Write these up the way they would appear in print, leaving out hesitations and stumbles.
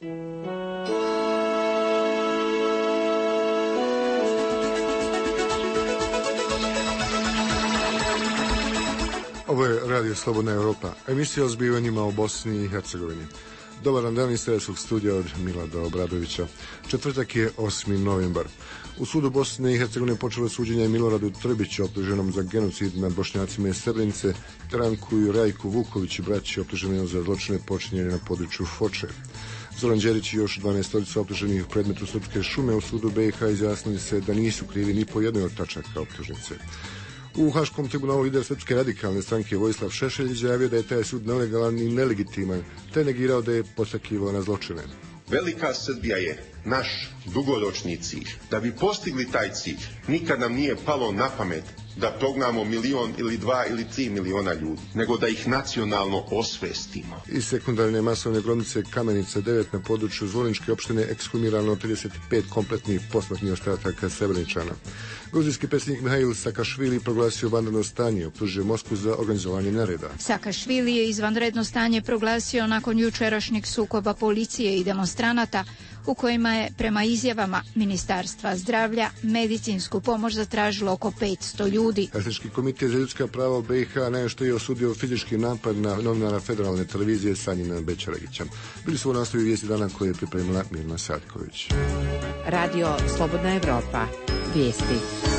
Ovo je Radio Slobodna Europa, emisija o zbivanjima u Bosni i Hercegovini. Dobar dan iz Sredskog studija od Milada Obradovića. Četvrtak je 8. novembar. U sudu Bosne i Hercegovine počelo suđenje Miloradu Trbiću, optuženom za genocid nad Bošnjacima iz Srebrenice, Ranku i Rajku Vuković, braći optuženih za zločine počinjene na području Foče. Zoran Đerić i još 12 optuženih u predmetu Srpske šume u sudu BiH izjasnili se da nisu krivi ni po jednoj od tačaka optužnice. U Haškom tribunalu lider Srpske radikalne stranke Vojislav Šešelj izjavio da je taj sud nelegalan i nelegitiman, te negirao da je podstakivao na zločine. Velika Srbija je naš dugoročni cilj. Da bi postigli taj cilj, nikad nam nije palo na pamet da prognamo 1 ili 2 ili 3 miliona ljudi, nego da ih nacionalno osvestimo. Iz sekundarne masovne grobnice Kamenica 9 na području Zvorničke opštine ekshumirano 35 kompletnih posmrtnih ostataka Srebreničana. Gruzijski predsjednik Mihail Sakašvili proglasio vanredno stanje, optužio Moskvu za organizovanje nereda. Sakašvili je izvanredno stanje proglasio nakon jučerašnjeg sukoba policije i demonstranata, u kojima je, prema izjavama Ministarstva zdravlja, medicinsku pomoć zatražilo oko 500 ljudi. Helsinški komitet za ljudska prava u BiH nešto je osudio fizički napad na novinara federalne televizije Sanjina Bečaragića. Bili su u nastavi vijesti dana koje je pripremila Mirna Sadković. Radio Slobodna Evropa. Vijesti.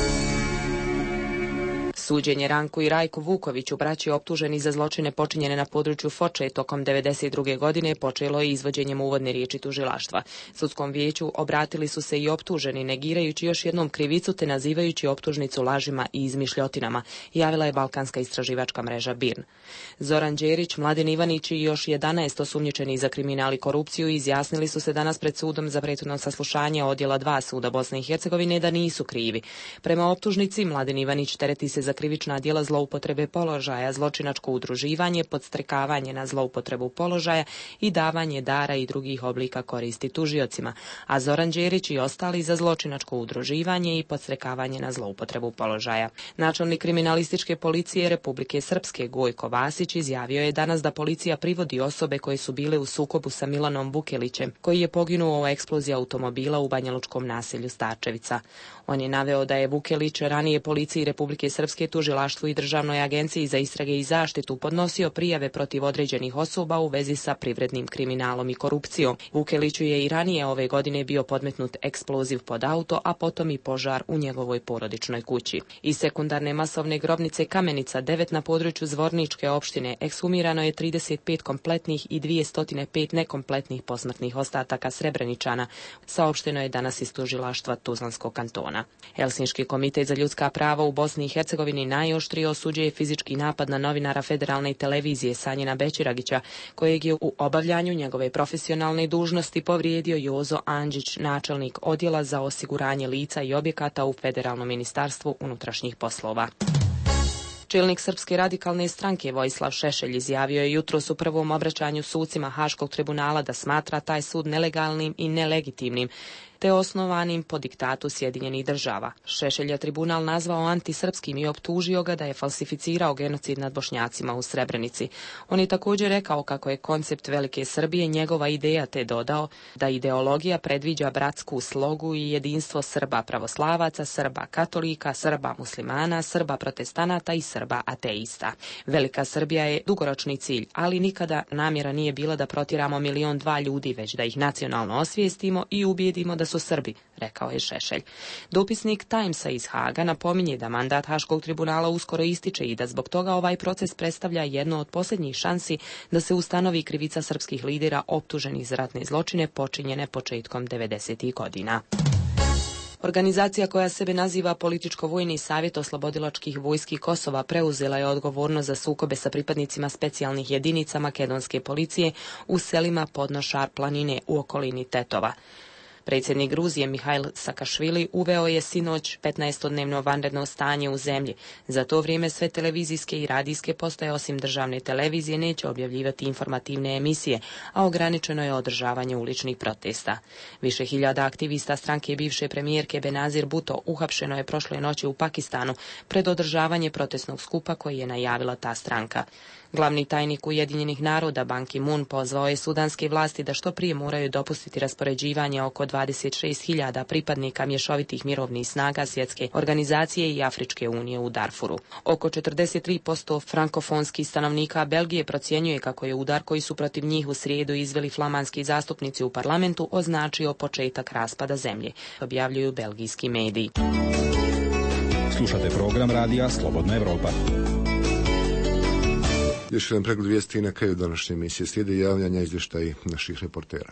Suđenje Ranku i Rajku Vukoviću, braći optuženi za zločine počinjene na području Foče tokom 1992. godine, počelo je izvođenjem uvodne riječi tužilaštva. Sudskom vijeću obratili su se i optuženi, negirajući još jednom krivicu te nazivajući optužnicu lažima i izmišljotinama, javila je balkanska istraživačka mreža BIRN. Zoran Đerić, Mladen Ivanić i još 11 osumnjičenih za kriminal i korupciju izjasnili su se danas pred sudom za prethodno saslušanje odjela 2 suda Bosne i Hercegovine da nisu krivi. Prema optužnici, Mladen Ivanić tereti se za krivična djela zloupotrebe položaja, zločinačko udruživanje, podstrekavanje na zloupotrebu položaja i davanje dara i drugih oblika koristi tužiocima, a Zoran Đerić i ostali za zločinačko udruživanje i podstrekavanje na zloupotrebu položaja. Načelnik kriminalističke policije Republike Srpske Gojko Vasić izjavio je danas da policija privodi osobe koje su bile u sukobu sa Milanom Vukelićem, koji je poginuo u eksploziji automobila u banjalučkom naselju Starčevica. On je naveo da je Vukelić ranije policiji Republike Srpske, tužilaštvu i Državnoj agenciji za istrage i zaštitu podnosio prijave protiv određenih osoba u vezi sa privrednim kriminalom i korupcijom. Vukeliću je i ranije ove godine bio podmetnut eksploziv pod auto, a potom i požar u njegovoj porodičnoj kući. Iz sekundarne masovne grobnice Kamenica 9 na području Zvorničke opštine ekshumirano je 35 kompletnih i 205 nekompletnih posmrtnih ostataka Srebreničana, saopšteno je danas iz tužilaštva Tuzlanskog kantona. Helsinški komitet za ljudska prava u Bosni i Hercegovini najoštrije osuđuje fizički napad na novinara federalne televizije Sanjina Bečiragića, kojeg je u obavljanju njegove profesionalne dužnosti povrijedio Jozo Andžić, načelnik odjela za osiguranje lica i objekata u Federalnom ministarstvu unutrašnjih poslova. Čelnik Srpske radikalne stranke Vojislav Šešelj izjavio je jutros u prvom obraćanju sucima Haškog tribunala da smatra taj sud nelegalnim i nelegitimnim, te osnovanim po diktatu Sjedinjenih država. Šešelj je tribunal nazvao antisrpskim i optužio ga da je falsificirao genocid nad Bošnjacima u Srebrenici. On je također rekao kako je koncept Velike Srbije njegova ideja, te dodao da ideologija predviđa bratsku slogu i jedinstvo Srba pravoslavaca, Srba katolika, Srba muslimana, Srba protestanata i Srba ateista. Velika Srbija je dugoročni cilj, ali nikada namjera nije bila da protjeramo 1,2 miliona ljudi, već da ih nacionalno osvijestimo i ubijedimo da su Srbi, rekao je Šešelj. Dopisnik Timesa iz Haga napominje da mandat Haškog tribunala uskoro ističe i da zbog toga ovaj proces predstavlja jedno od posljednjih šansi da se ustanovi krivica srpskih lidera optuženih za ratne zločine počinjene početkom 90. godina. Organizacija koja sebe naziva Političko-vojni savjet oslobodilačkih vojski Kosova preuzela je odgovornost za sukobe sa pripadnicima specijalnih jedinica makedonske policije u selima Podnošar planine u okolini Tetova. Predsjednik Gruzije Mihail Sakašvili uveo je sinoć 15-dnevno vanredno stanje u zemlji. Za to vrijeme sve televizijske i radijske postaje osim državne televizije neće objavljivati informativne emisije, a ograničeno je održavanje uličnih protesta. Više hiljada aktivista stranke bivše premijerke Benazir Bhutto uhapšeno je prošle noći u Pakistanu pred održavanje protestnog skupa koji je najavila ta stranka. Glavni tajnik Ujedinjenih naroda Ban Ki-moon pozvao je sudanske vlasti da što prije moraju dopustiti raspoređivanje oko 26.000 pripadnika mješovitih mirovnih snaga Svjetske organizacije i Afričke unije u Darfuru. Oko 43% frankofonskih stanovnika Belgije procjenjuje kako je udar koji su protiv njih u srijedu izveli flamanski zastupnici u parlamentu označio početak raspada zemlje, objavljuju belgijski mediji. Slušate program radija Slobodna Evropa. Još jedan pregled vijesti i na kraju današnje emisije slijede javljanja izvještaji naših reportera.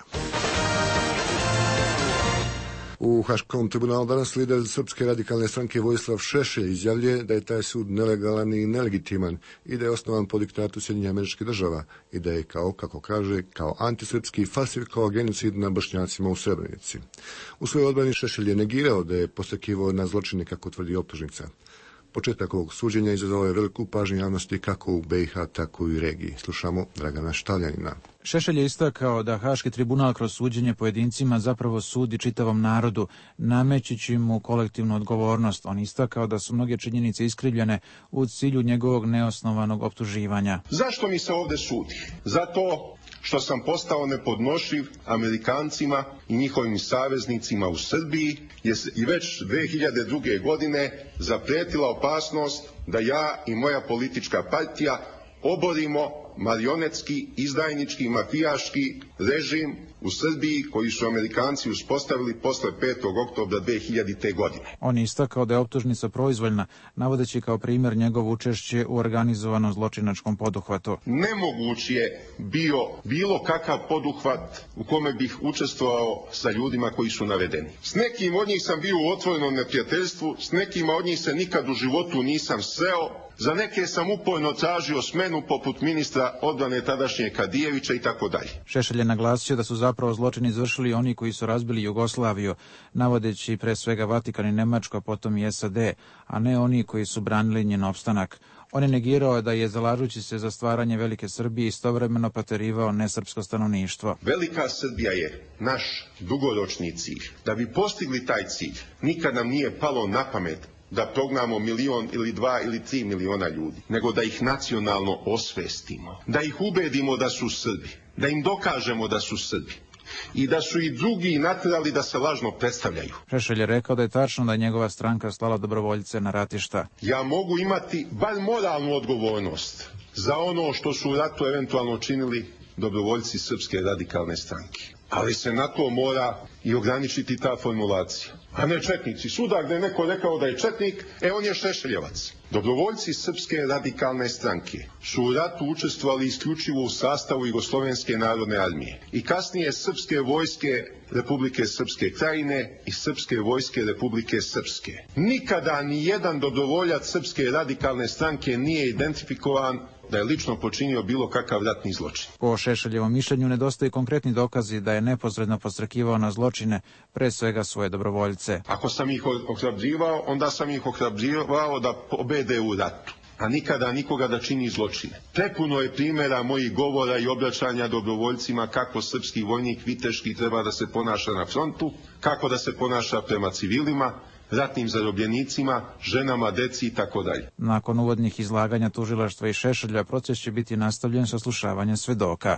U Haškom tribunalu danas lider Srpske radikalne stranke Vojislav Šešelj izjavljuje da je taj sud nelegalan i nelegitiman i da je osnovan po diktatu Sjedinjenih Američkih Država i da je kako kaže, kao antisrpski falsifikovao genocid na Bošnjacima u Srebrenici. U svojoj odbrani Šešelj je negirao da je postakivao na zločine kako tvrdi optužnica. Početak ovog suđenja izazvao je veliku pažnju javnosti kako u BiH, tako i u regiji. Slušamo Dragana Štavljanina. Šešelj je istakao da Haški tribunal kroz suđenje pojedincima zapravo sudi čitavom narodu, namećući mu kolektivnu odgovornost. On istakao da su mnoge činjenice iskrivljene u cilju njegovog neosnovanog optuživanja. Zašto mi se ovdje sudi? Zato što sam postao nepodnošljiv Amerikancima i njihovim saveznicima u Srbiji, jer i već 2002. godine zaprijetila opasnost da ja i moja politička partija oborimo marionetski, izdajnički, mafijaški režim u Srbiji koji su Amerikanci uspostavili posle 5. oktobra 2000. godine. On je istakao da je optužnica proizvoljna, navodeći kao primjer njegovo učešće u organizovanom zločinačkom poduhvatu. Nemoguć je bio bilo kakav poduhvat u kome bih učestvovao sa ljudima koji su navedeni. S nekim od njih sam bio u otvorenom neprijateljstvu, s nekima od njih se nikad u životu nisam sreo, za neke sam uporno tražio smenu poput ministra odbrane tadašnje Kadijevića i tako dalje. Šešelj je naglasio da su zapravo zločin izvršili oni koji su razbili Jugoslaviju, navodeći pre svega Vatikan i Nemačko, potom i SAD, a ne oni koji su branili njen opstanak. On je negirao da je, zalažući se za stvaranje Velike Srbije, istovremeno proterivao nesrpsko stanovništvo. Velika Srbija je naš dugoročni cilj. Da bi postigli taj cilj, nikad nam nije palo na pamet da prognamo 1 ili 2 ili 3 miliona ljudi, nego da ih nacionalno osvestimo, da ih ubedimo da su Srbi, da im dokažemo da su Srbi i da su i drugi natjerali da se lažno predstavljaju. Šešelj je rekao da je tačno da je njegova stranka slala dobrovoljce na ratišta. Ja mogu imati bar moralnu odgovornost za ono što su u ratu eventualno činili dobrovoljci Srpske radikalne stranke. Ali se na to mora i ograničiti ta formulacija. A ne četnici. Svuda gdje je neko rekao da je četnik, on je Šešeljevac. Dobrovoljci Srpske radikalne stranke su u ratu učestvovali isključivo u sastavu Jugoslovenske narodne armije i kasnije Srpske vojske Republike Srpske Krajine i Srpske vojske Republike Srpske. Nikada ni jedan dobrovoljac Srpske radikalne stranke nije identifikovan da je lično počinio bilo kakav ratni zločin. Po Šešeljevom mišljenju nedostaju konkretni dokazi da je neposredno podstrekivao na zločine, pre svega svoje dobrovoljce. Ako sam ih ohrabrivao, onda sam ih ohrabrivao da pobede u ratu, a nikada nikoga da čini zločine. Prepuno je primjera mojih govora i obraćanja dobrovoljcima kako srpski vojnik viteški treba da se ponaša na frontu, kako da se ponaša prema civilima, ratnim zarobljenicima, ženama, deci i tako dalje. Nakon uvodnih izlaganja tužilaštva i Šešelja, proces će biti nastavljen saslušavanjem svedoka.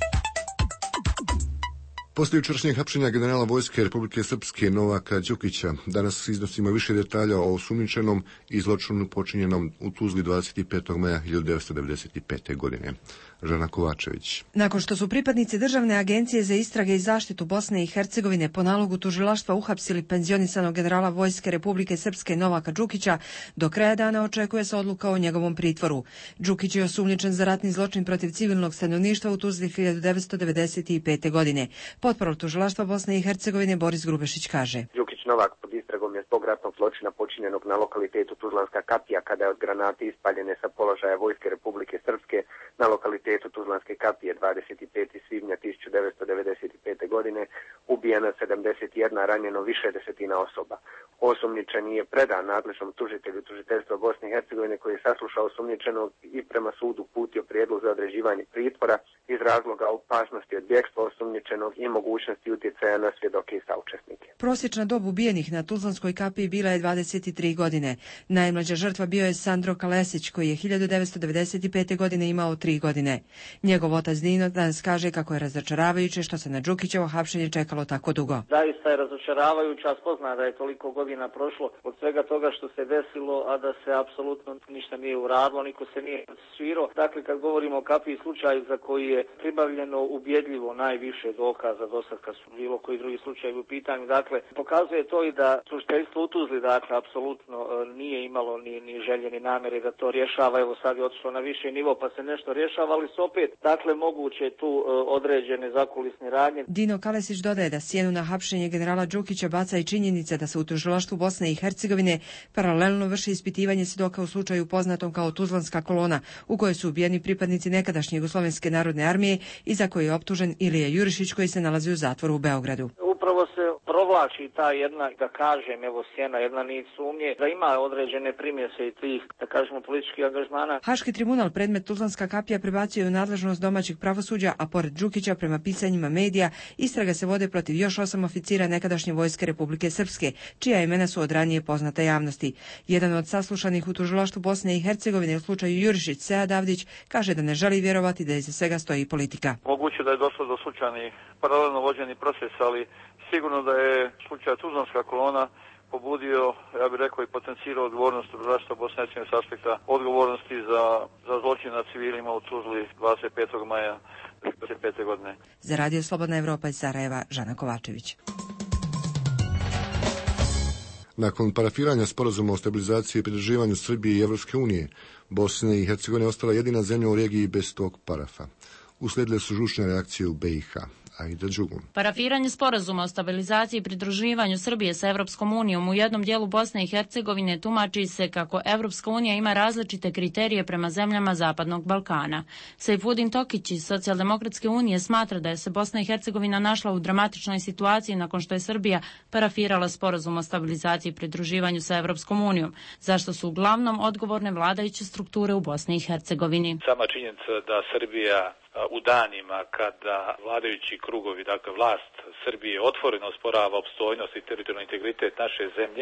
Poslije jučerašnjeg hapšenja generala vojske Republike Srpske Novaka Đukića, danas iznosimo više detalja o osumnjičenom i zločinu počinjenom u Tuzli 25. maja 1995. godine. Žana Kovačević. Nakon što su pripadnici Državne agencije za istrage i zaštitu Bosne i Hercegovine po nalogu tužilaštva uhapsili penzionisanog generala vojske Republike Srpske Novaka Đukića, do kraja dana očekuje se odluka o njegovom pritvoru. Đukić je osumnjičen za ratni zločin protiv civilnog stanovništva u Tuzli 1995. godine. Potporov tužilaštva Bosne i Hercegovine Boris Grubešić kaže: Đukić Novak pod istragom je zbog ratnog zločina počinjenog na lokalitetu Tuzlanska kapija kada je od granate ispaljene sa položaja vojske Republike Srpske na lokalitetu Tuzlanske kapije 25. svibnja 1995. godine ubijena 71, ranjeno više desetina osoba. Osumnjičeni je predan nadležnom tužitelju tužiteljstva Bosne i Hercegovine koji je saslušao osumnjičenog i prema sudu uputio prijedlog za određivanje pritvora iz razloga opasnosti od bjegstva osumnjičenog i mogućnosti utjecaja na svjedoke i saučesnike. Prosječna dob ubijenih na Tuzlanskoj kapiji bila je 23 godine. Najmlađa žrtva bio je Sandro Kalesić koji je 1995. godine imao 3 godine. Njegov otac Dino danas kaže kako je razočaravajuće što se na Đukićevo hapšenje čekalo tako dugo. Zaista je razočaravajuće, a spozna da je toliko godina prošlo od svega toga što se desilo, a da se apsolutno ništa nije uradilo, niko se nije svirao. Dakle, kad govorimo o kapiji slučaju za koji je pribavljeno ubjedljivo najviše dokaza do sad kad su bilo koji drugi slučajevi u pitanju, dakle, pokazuje to i da tužiteljstvo u Tuzli, dakle, apsolutno nije imalo ni želje ni namjere da to rješava. Evo sad je otišlo na viši nivo pa se nešto rješava, ali su opet, dakle, moguće tu određene zakulisne radnje. Dino Kalesić dodaje da sjenu na hapšenje generala Đukića baca i činjenica da se u tužilaštvu Bosne i Hercegovine paralelno vrši ispitivanje svjedoka u slučaju poznatom kao Tuzlanska kolona, u kojoj su ubijeni pripadnici nekadašnje Jugoslovenske narodne armije i za koji je optužen Ilija Jurišić koji se nalazi u zatvoru u Beogradu. Upravo se provlači ta jedna, da kažem, evo sjena, jedna nit sumnje, da ima određene primjese i tih, da kažemo, političkih angažmana. Haški tribunal predmet Tuzlanska kapija prebacio je u nadležnost domaćih pravosuđa, a pored Đukića, prema pisanjima medija, istraga se vode protiv još 8 oficira nekadašnje vojske Republike Srpske, čija imena su od ranije poznata javnosti. Jedan od saslušanih u tužilaštvu Bosne i Hercegovine u slučaju Jurišić, Sead Avdić, kaže da ne želi vjerovati da iza svega stoji politika. Moguće da je došlo do slučajnih paralelno vođeni proces, ali sigurno da je slučaj Tuzlanska kolona pobudio, ja bih rekao, i potencirao odgovornost tužilaštva Bosne i Hercegovine s aspekta odgovornosti za zločin nad civilima u Tuzli 25. maja 2005. godine. Za Radio Slobodna Evropa iz Sarajeva, Žana Kovačević. Nakon parafiranja sporazuma o stabilizaciji i pridruživanju Srbije i Evropske unije, Bosna i Hercegovina je ostala jedina zemlja u regiji bez tog parafa. Uslijedile su žučne reakcije u BiH. Aida Đugum. Parafiranje sporazuma o stabilizaciji i pridruživanju Srbije sa Evropskom unijom u jednom dijelu Bosne i Hercegovine tumači se kako Evropska unija ima različite kriterije prema zemljama Zapadnog Balkana. Sejfudin Tokić iz Socijaldemokratske unije smatra da je se Bosna i Hercegovina našla u dramatičnoj situaciji nakon što je Srbija parafirala sporazum o stabilizaciji i pridruživanju sa Evropskom unijom, zašto su uglavnom odgovorne vladajuće strukture u Bosni i Hercegovini. Sama činjenica da Srbija u danima kada vladajući krugovi, dakle vlast Srbije, otvoreno osporava opstojnost i teritorijalni integritet naše zemlje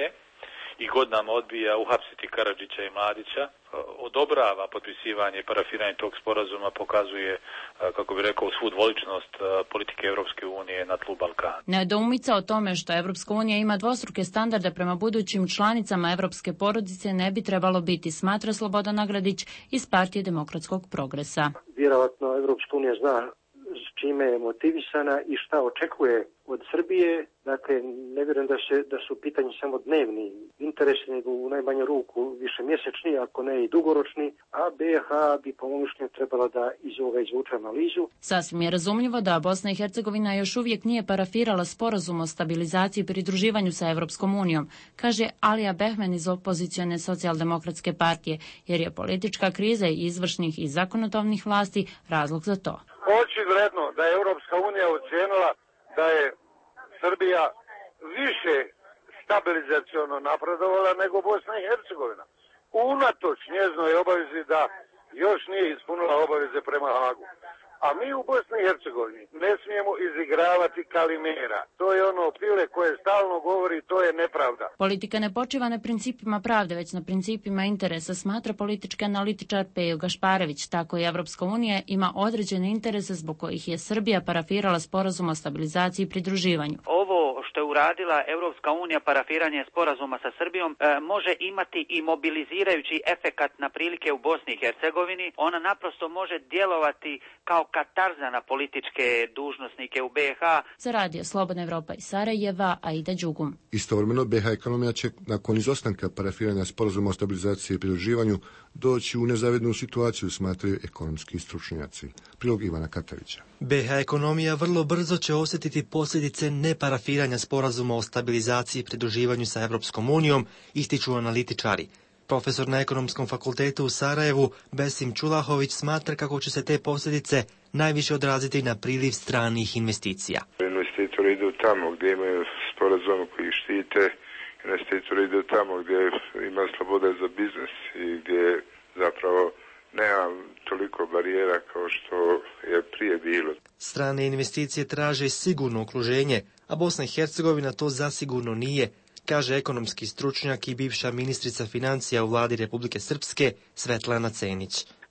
i godinama odbija uhapsiti Karadžića i Mladića, odobrava potpisivanje i parafiranje tog sporazuma, pokazuje, kako bi rekao, svu dvoličnost politike Evropske unije na tlu Balkana. Nedoumica o tome što Evropska unija ima dvostruke standarde prema budućim članicama evropske porodice ne bi trebalo biti, smatra Slobodan Nagradić iz Partije demokratskog progresa. Vjerovatno Evropska unija zna s čime je motivisana i šta očekuje od Srbije. Dakle, ne vjerujem da su pitanje samo dnevni interesi, nego u najmanju ruku više mjesečni, ako ne i dugoročni, a BiH bi po mom mišljenju trebala da iz ovoga izvuče analizu. Sasvim je razumljivo da Bosna i Hercegovina još uvijek nije parafirala sporazum o stabilizaciji i pridruživanju sa Evropskom unijom, kaže Alija Behmen iz opozicione Socijaldemokratske partije, jer je politička kriza i izvršnih i zakonodavnih vlasti razlog za to. Očigledno da je Europska unija ocijenila da je Srbija više stabilizaciono napredovala nego Bosna i Hercegovina. Unatoč njezinoj obavezi da još nije ispunila obaveze prema Hagu. A mi u Bosni i Hercegovini ne smijemo izigravati Kalimera. To je ono pile koje stalno govori, to je nepravda. Politika ne počiva na principima pravde, već na principima interesa, smatra politički analitičar Pejo Gašparević. Tako i Evropska unija ima određene interese zbog kojih je Srbija parafirala sporazum o stabilizaciji i pridruživanju. Ovo što je uradila Evropska unija, parafiranje sporazuma sa Srbijom, može imati i mobilizirajući efekat na prilike u Bosni i Hercegovini. Ona naprosto može djelovati kao katarza na političke dužnosnike u BiH. Za Radio Slobodna Evropa iz Sarajeva, Aida Đugum. Istovremeno, BiH ekonomija će nakon izostanka parafiranja sporazuma o stabilizaciji i pridruživanju doći u nezavidnu situaciju, smatraju ekonomski stručnjaci. Prilog Ivana Katavića. BiH ekonomija vrlo brzo će osjetiti posljedice neparafiranja sporazuma o stabilizaciji i pridruživanju sa Evropskom unijom, ističu analitičari. Profesor na Ekonomskom fakultetu u Sarajevu, Besim Čulahović, smatra kako će se te posljedice najviše odraziti na priliv stranih investicija. Investitori idu tamo gdje imaju sporazum koji štite, investitori idu tamo gdje ima sloboda za biznis i gdje zapravo nema toliko barijera kao što je prije bilo. Strane investicije traže sigurno okruženje, a Bosna i Hercegovina to zasigurno nije, kaže ekonomski stručnjak i bivša ministrica financija u vladi Republike Srpske Svetlana Cenić. To će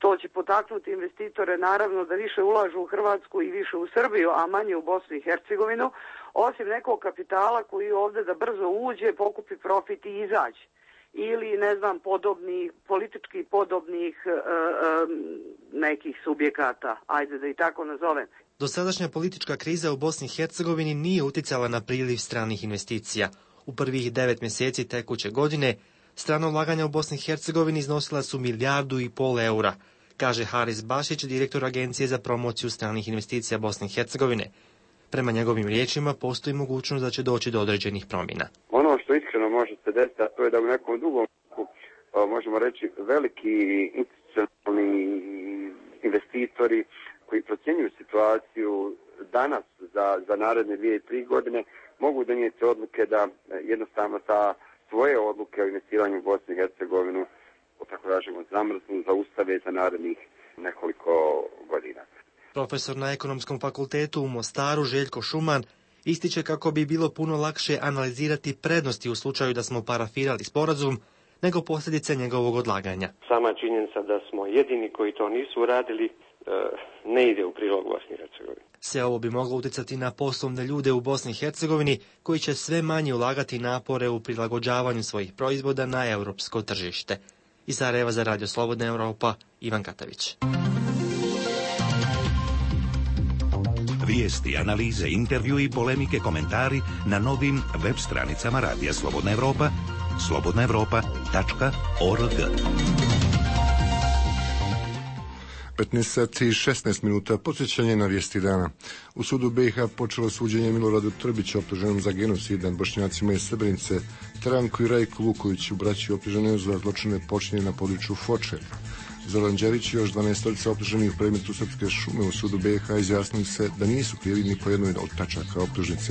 potaknuti investitore naravno da više ulažu u Hrvatsku i više u Srbiju, a manje u Bosnu i Hercegovinu, osim nekog kapitala koji ovdje da brzo uđe, pokupi profit i izađe. Ili, ne znam, politički podobnih nekih subjekata, ajde da i tako nazovem. Dosadašnja politička kriza u Bosni i Hercegovini nije uticala na priliv stranih investicija. U prvih 9 mjeseci tekuće godine strana ulaganja u Bosni i Hercegovini iznosila su 1,5 milijardu eura, kaže Haris Bašić, direktor Agencije za promociju stranih investicija Bosne i Hercegovine. Prema njegovim riječima postoji mogućnost da će doći do određenih promjena. Ono što iskreno može se desiti, a to je da u nekom drugom, možemo reći, veliki institucionalni investitori koji procjenjuju situaciju danas za naredne 2-3 godine mogu donijeti odluke da jednostavno svoje odluke o investiranju u Bosnu i Hercegovinu, tako kažemo, zamrznu, zaustave za narednih nekoliko godina. Profesor na Ekonomskom fakultetu u Mostaru Željko Šuman ističe kako bi bilo puno lakše analizirati prednosti u slučaju da smo parafirali sporazum nego posljedice njegovog odlaganja. Sama činjenica da smo jedini koji to nisu uradili ne ide u prilog Bosni i Hercegovini. Sve ovo bi moglo utjecati na poslovne ljude u Bosni i Hercegovini koji će sve manje ulagati napore u prilagođavanju svojih proizvoda na europsko tržište. Iz Sarajeva za Radio Slobodna Europa, Ivan Katavić. Vijesti, analize, intervju i polemike, komentari na novim web stranicama Radija Slobodna Europa, slobodnaevropa.org. 15 sati i 16 minuta, podsjećanje na vijesti dana. U sudu BiH počelo suđenje Miloradu Trbiću, optuženom za genocid nad Bošnjacima iz Srebrenice, Ranku i Rajku Vukoviću, braći optužene za zločine počinjene na području Foče. Zoran Đerić i još 12 optuženih u predmetu Srpske šume u sudu BiH izjasnili se da nisu krivi ni po jednoj od tačaka optužnice.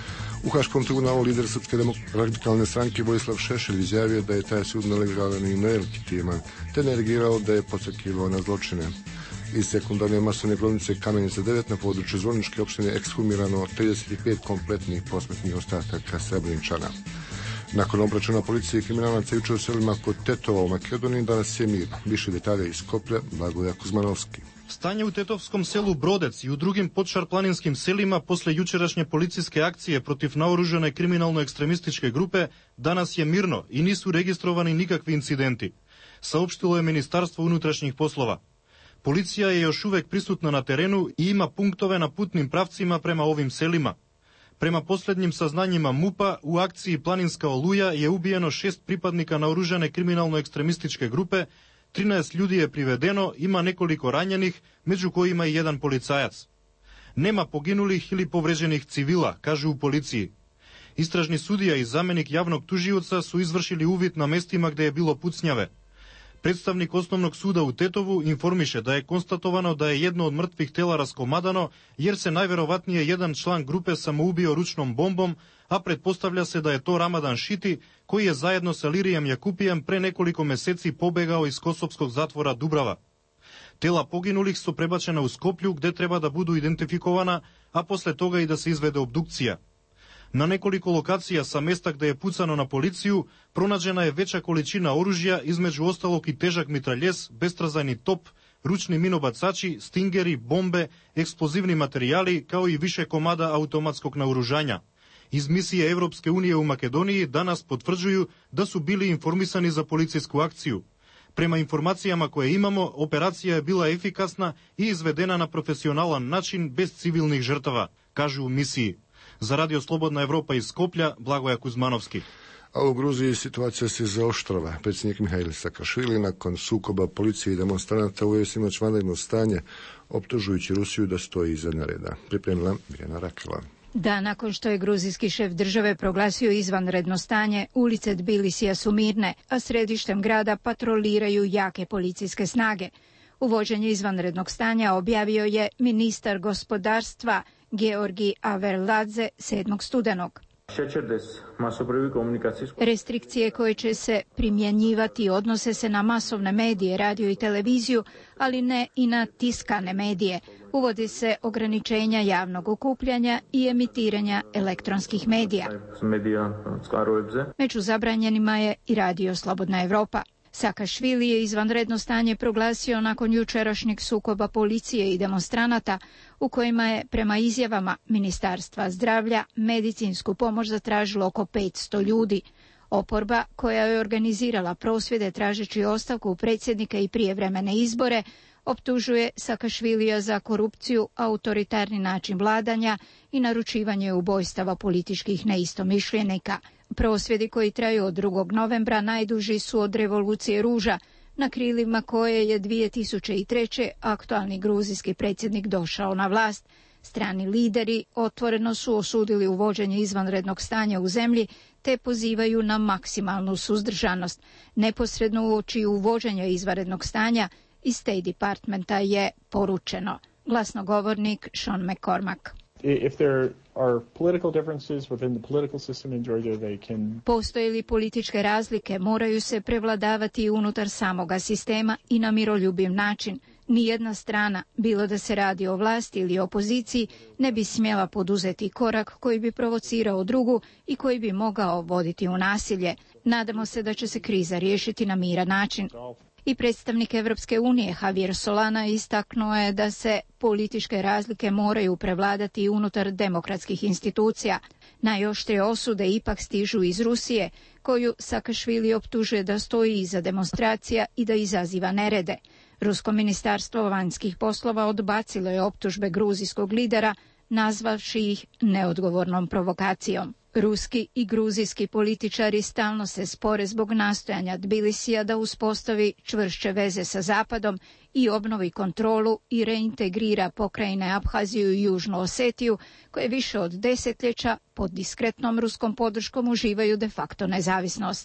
U Haškom tribunalu lider Srpske radikalne stranke Vojislav Šešelj izjavio da je taj sud nelegalan i nelegitiman, te nereagirao da je podstakivao na zločine. Iz sekundarne masovne grobnice Kamenica 9 na području Zvorničke opštine ekshumirano 35 kompletnih posmrtnih ostataka Srebreničana. Nakon obračuna policije i kriminalaca jučer u selima kod Tetova u Makedoniji, danas je mir. Više detalja iz Skoplja, Blagoja Kuzmanovski. Stanje u Tetovskom selu Brodec i u drugim podšarplaninskim selima posle jučerašnje policijske akcije protiv naoružane kriminalno-ekstremističke grupe danas je mirno i nisu registrovani nikakvi incidenti, saopštilo je Ministarstvo unutrašnjih poslova. Policija je još uvek prisutna na terenu i ima punktove na putnim pravcima prema ovim selima. Prema posljednjim saznanjima MUP-a, u akciji Planinska oluja je ubijeno 6 pripadnika naoružane kriminalno-ekstremističke grupe, 13 ljudi je privedeno, ima nekoliko ranjenih, među kojima i jedan policajac. Nema poginulih ili povređenih civila, kažu u policiji. Istražni sudija i zamenik javnog tužioca su izvršili uvid na mestima gde je bilo pucnjave. Predstavnik Osnovnog suda u Tetovu informiše da je konstatovano da je jedno od mrtvih tela raskomadano, jer se najverovatnije jedan član grupe samoubio ručnom bombom, a pretpostavlja se da je to Ramadan Šiti, koji je zajedno sa Lirijem Jakupijem pre nekoliko meseci pobegao iz kosovskog zatvora Dubrava. Tela poginulih su prebačena u Skoplju, gde treba da budu identifikovana, a posle toga i da se izvede obdukcija. Na nekoliko lokacija sa mesta gde je pucano na policiju pronađena je veća količina oružja, između ostalog i težak mitraljes, bestrazajni top, ručni minobacači, stingeri, bombe, eksplozivni materijali, kao i više komada automatskog naoružanja. Iz misije Evropske unije u Makedoniji danas potvrđuju da su bili informisani za policijsku akciju. Prema informacijama koje imamo, operacija je bila efikasna i izvedena na profesionalan način bez civilnih žrtava, kažu u misiji. Za Radio Slobodna Evropa iz Skoplja, Blagoja Kuzmanovski. A u Gruziji situacija se zaoštrava. Predsjednik Mihajl Sakašvili nakon sukoba policije i demonstranata uveo sinoć vanredno stanje, optužujući Rusiju da stoji iza nereda. Pripremila Mirjana Rakela. Da, nakon što je gruzijski šef države proglasio izvanredno stanje, ulice Tbilisija su mirne, a središtem grada patroliraju jake policijske snage. Uvođenje izvanrednog stanja objavio je ministar gospodarstva Georgi Averladze 7. studenog. Restrikcije koje će se primjenjivati odnose se na masovne medije, radio i televiziju, ali ne i na tiskane medije. Uvodi se ograničenja javnog okupljanja i emitiranja elektronskih medija. Među zabranjenima je i Radio Slobodna Evropa. Sakašvili je izvanredno stanje proglasio nakon jučerašnjeg sukoba policije i demonstranata u kojima je, prema izjavama Ministarstva zdravlja, medicinsku pomoć zatražilo oko 500 ljudi. Oporba, koja je organizirala prosvjede tražeći ostavku predsjednika i prijevremene izbore, optužuje Sakašvilija za korupciju, autoritarni način vladanja i naručivanje ubojstava političkih neistomišljenika. Prosvjedi koji traju od 2. novembra najduži su od revolucije ruža, na krilima koje je 2003. aktualni gruzijski predsjednik došao na vlast. Strani lideri otvoreno su osudili uvođenje izvanrednog stanja u zemlji te pozivaju na maksimalnu suzdržanost. Neposredno uoči uvođenja izvanrednog stanja iz State Departmenta je poručeno. Glasnogovornik Sean McCormack. If there are political differences within the political system in Georgia, they can... Postoje li političke razlike, moraju se prevladavati unutar samoga sistema i na miroljubiv način. Nijedna strana, bilo da se radi o vlasti ili opoziciji, ne bi smjela poduzeti korak koji bi provocirao drugu i koji bi mogao voditi u nasilje. Nadamo se da će se kriza riješiti na miran način. I predstavnik Evropske unije Javier Solana istaknuo je da se političke razlike moraju prevladati unutar demokratskih institucija. Najoštrije osude ipak stižu iz Rusije, koju Sakašvili optužuje da stoji iza demonstracija i da izaziva nerede. Rusko ministarstvo vanjskih poslova odbacilo je optužbe gruzijskog lidera, nazvavši ih neodgovornom provokacijom. Ruski i gruzijski političari stalno se spore zbog nastojanja Tbilisija da uspostavi čvršće veze sa Zapadom i obnovi kontrolu i reintegrira pokrajine Abhaziju i Južnu Osetiju, koje više od desetljeća pod diskretnom ruskom podrškom uživaju de facto nezavisnost.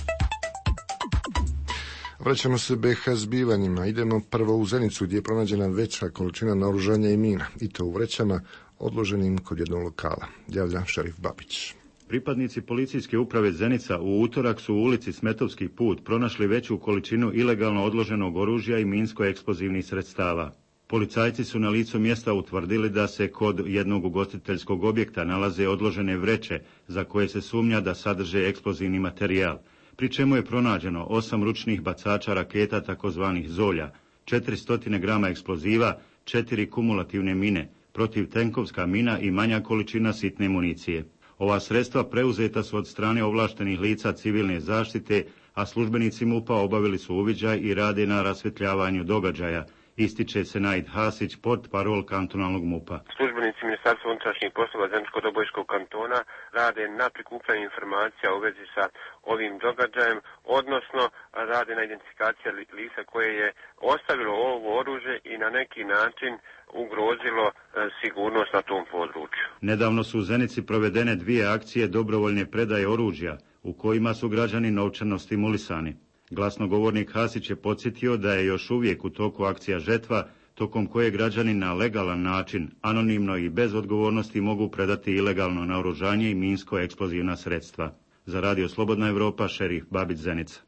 Vraćamo se BiH zbivanjima. Idemo prvo u Zenicu gdje je pronađena veća količina naoružanja i mina, i to u vrećama odloženim kod jednog lokala. Javlja šerif Babić. Pripadnici policijske uprave Zenica u utorak su u ulici Smetovski put pronašli veću količinu ilegalno odloženog oružja i minsko-eksplozivnih sredstava. Policajci su na licu mjesta utvrdili da se kod jednog ugostiteljskog objekta nalaze odložene vreće za koje se sumnja da sadrže eksplozivni materijal, pri čemu je pronađeno 8 ručnih bacača raketa takozvanih Zolja, 400 grama eksploziva, 4 kumulativne mine, protivtenkovska mina i manja količina sitne municije. Ova sredstva preuzeta su od strane ovlaštenih lica civilne zaštite, a službenici MUP-a obavili su uviđaj i rade na rasvjetljavanju događaja, ističe Senaid Hasić, portparol kantonalnog MUP-a. Službenici Ministarstva unutrašnjih poslova Zeničko-Dobojskog kantona rade na prikupljanju informacija u vezi sa ovim događajem, odnosno rade na identifikaciji lica koje je ostavilo ovo oružje i na neki način ugrozilo sigurnost na tom području. Nedavno su u Zenici provedene 2 akcije dobrovoljne predaje oružja, u kojima su građani novčano stimulisani. Glasnogovornik Hasić je podsjetio da je još uvijek u toku akcija Žetva, tokom koje građani na legalan način, anonimno i bez odgovornosti mogu predati ilegalno naoružanje i minsko-eksplozivna sredstva. Za Radio Slobodna Evropa, šerif Babić, Zenica.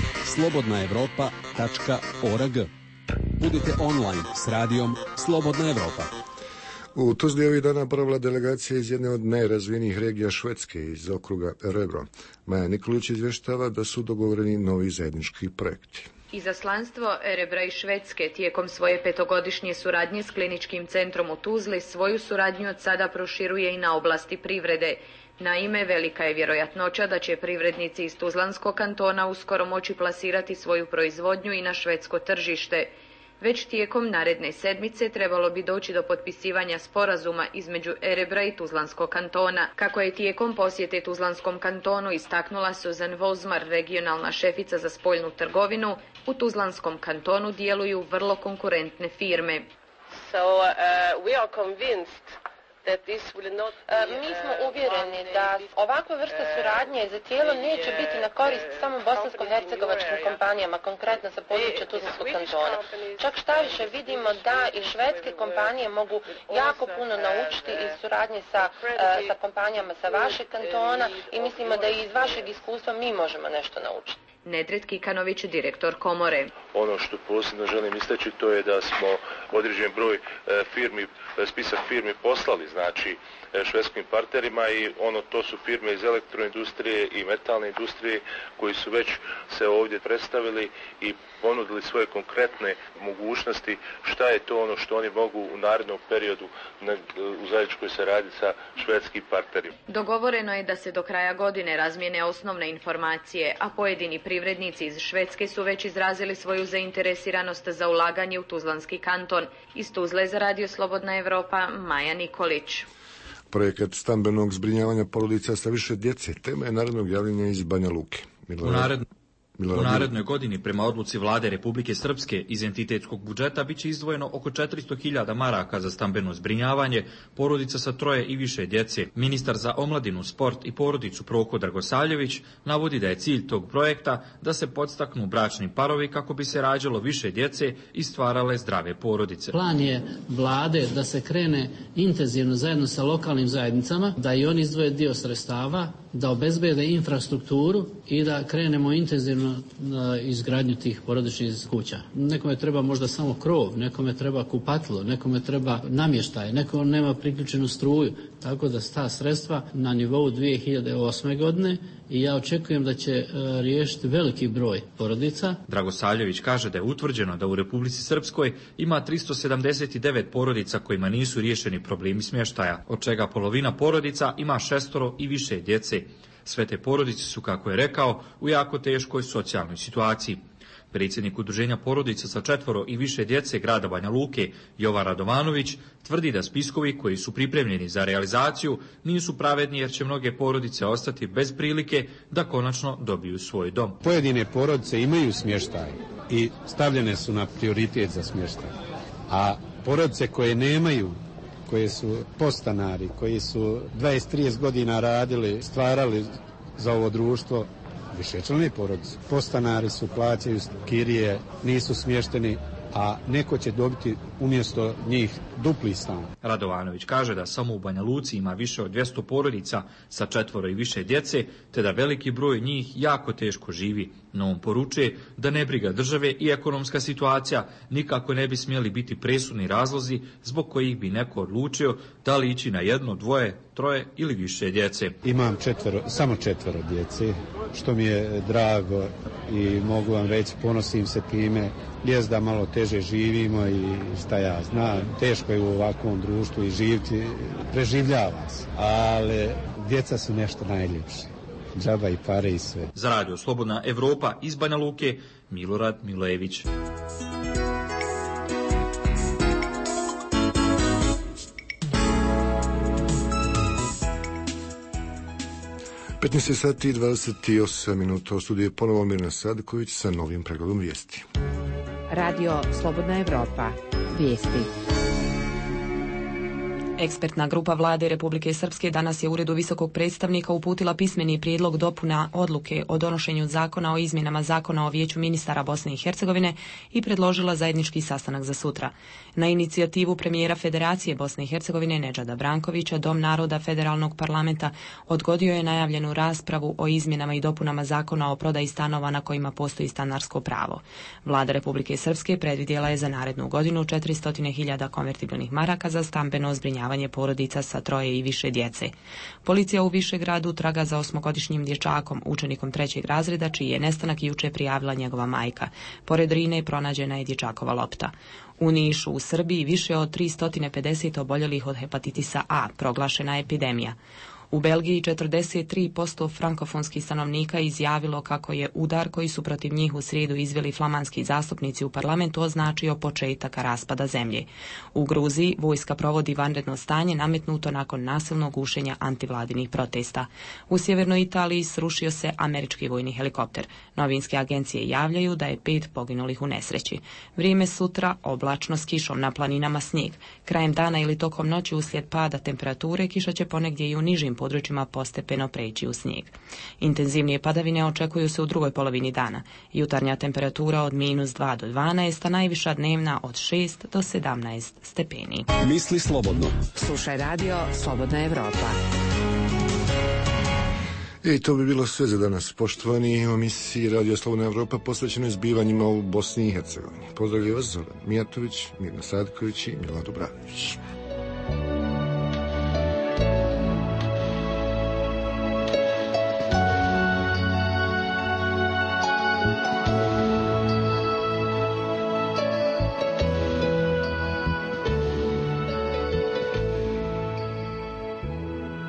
slobodnaevropa.org. Budite online s radijom Slobodna Evropa. U Tuzli ovih dana boravila delegacija iz jedne od najrazvijenijih regija Švedske iz okruga Rebro. Maja Nikolić izvještava da su dogovoreni novi zajednički projekti. Izaslanstvo Erebra i Švedske tijekom svoje 5-godišnje suradnje s kliničkim centrom u Tuzli svoju suradnju od sada proširuje i na oblasti privrede. Naime, velika je vjerojatnoća da će privrednici iz Tuzlanskog kantona uskoro moći plasirati svoju proizvodnju i na švedsko tržište. Već tijekom naredne sedmice trebalo bi doći do potpisivanja sporazuma između Erebra i Tuzlanskog kantona. Kako je tijekom posjete Tuzlanskom kantonu istaknula Susan Vozmar, regionalna šefica za spoljnu trgovinu, u Tuzlanskom kantonu djeluju vrlo konkurentne firme. We are convinced Mi smo uvjereni da ovakva vrsta suradnje za tijelo neće biti na korist samo bosansko-hercegovačkim kompanijama, konkretno sa područja Tuzlanskog kantona. Čak šta više vidimo da i švedske kompanije mogu jako puno naučiti iz suradnje sa kompanijama sa vašeg kantona i mislimo da i iz vašeg iskustva mi možemo nešto naučiti. Nedret Kikanović, direktor komore. Ono što posebno želim istaći to je da smo određen broj spisak firmi poslali, znači švedskim partnerima i to su firme iz elektroindustrije i metalne industrije koji su već se ovdje predstavili i ponudili svoje konkretne mogućnosti šta je to ono što oni mogu u narednom periodu u zajedničkoj saradnji sa švedskim partnerima. Dogovoreno je da se do kraja godine razmijene osnovne informacije, a pojedini privrednici iz Švedske su već izrazili svoju zainteresiranost za ulaganje u Tuzlanski kanton. Iz Tuzle za Radio Slobodna Evropa, Maja Nikolić. Projekat stambenog zbrinjavanja porodica sa više djece tema je narednog javljenja iz Banja Luke. U narednoj godini, prema odluci Vlade Republike Srpske, iz entitetskog budžeta biće izdvojeno oko 400.000 maraka za stambeno zbrinjavanje porodica sa 3 i više djece. Ministar za omladinu, sport i porodicu Proko Dragosavljević navodi da je cilj tog projekta da se podstaknu bračni parovi kako bi se rađalo više djece i stvarale zdrave porodice. Plan je Vlade da se krene intenzivno zajedno sa lokalnim zajednicama, da i oni izdvoje dio sredstava, da obezbede infrastrukturu i da krenemo intenzivno na izgradnju tih porodičnih kuća. Nekome treba možda samo krov, nekome treba kupatilo, nekome treba namještaj, neko nema priključenu struju. Tako da ta sredstva na nivou 2008. godine i ja očekujem da će riješiti veliki broj porodica. Dragosavljević kaže da je utvrđeno da u Republici Srpskoj ima 379 porodica kojima nisu riješeni problemi smještaja, od čega polovina porodica ima 6 i više djece. Sve te porodice su, kako je rekao, u jako teškoj socijalnoj situaciji. Predsjednik Udruženja porodica sa 4 i više djece grada Banja Luke, Jovan Radovanović, tvrdi da spiskovi koji su pripremljeni za realizaciju nisu pravedni jer će mnoge porodice ostati bez prilike da konačno dobiju svoj dom. Pojedine porodice imaju smještaj i stavljene su na prioritet za smještaj, a porodice koje nemaju, koje su podstanari, koji su 20-30 godina radili, stvarali za ovo društvo, višečlane porodice. Podstanari su, plaćaju kirije, nisu smješteni, a neko će dobiti umjesto njih dupli stan. Radovanović kaže da samo u Banja Luci ima više od 200 porodica sa 4 i više djece, te da veliki broj njih jako teško živi. No on poručuje da nebriga države i ekonomska situacija nikako ne bi smjeli biti presudni razlozi zbog kojih bi neko odlučio da li ići na 1, 2, 3 ili više djece. Imam samo 4 djece, što mi je drago i mogu vam reći, ponosim se time. Jest da malo teže živimo i šta ja znam, teško je u ovakvom društvu i živjeti, preživljava se, ali djeca su nešto najljepše. Džaba i pare i sve. Za Radio Slobodna Evropa iz Banja Luke, Milorad Milojević. sati 28 minuta. U studiju je ponovo Mirna Sadković sa novim pregledom vijesti. Radio Slobodna Evropa. Vijesti. Ekspertna grupa Vlade Republike Srpske danas je Uredu visokog predstavnika uputila pismeni prijedlog dopuna odluke o donošenju zakona o izmjenama zakona o Vijeću ministara Bosne i Hercegovine i predložila zajednički sastanak za sutra. Na inicijativu premijera Federacije Bosne i Hercegovine Nedžada Brankovića, Dom naroda Federalnog parlamenta odgodio je najavljenu raspravu o izmjenama i dopunama zakona o prodaji stanova na kojima postoji stanarsko pravo. Vlada Republike Srpske predvidjela je za narednu godinu 400.000 konvertibilnih maraka za stambeno zbrinjavanje porodica sa 3 i više djece. Policija u Višegradu traga za 8-godišnjim dječakom, učenikom 3. razreda, čiji je nestanak juče prijavila njegova majka. Pored Rine pronađena je dječakova lopta. U Nišu u Srbiji više od 350 oboljelih od hepatitisa A, proglašena epidemija. U Belgiji 43% frankofonskih stanovnika izjavilo kako je udar koji su protiv njih u srijedu izveli flamanski zastupnici u parlamentu označio početak raspada zemlje. U Gruziji vojska provodi vanredno stanje nametnuto nakon nasilnog gušenja antivladinih protesta. U sjevernoj Italiji srušio se američki vojni helikopter. Novinske agencije javljaju da je 5 poginulih u nesreći. Vrijeme sutra oblačno s kišom, na planinama snijeg. Krajem dana ili tokom noći uslijed pada temperature kiša će ponegdje i u nižim područjima postepeno preći u snijeg. Intenzivnije padavine očekuju se u drugoj polovini dana. Jutarnja temperatura od -2 do 12, a najviša dnevna od 6 do 17 stepeni. Misli slobodno. Slušaj Radio Slobodna Evropa. I to bi bilo sve za danas. Poštovani, u emisiji Radio Slobodna Evropa posvećeno je zbivanjima u Bosni i Hercegovini. Pozdravljaju vas Zoran Mijatović, Mirna Sadković i Milan Dobranović.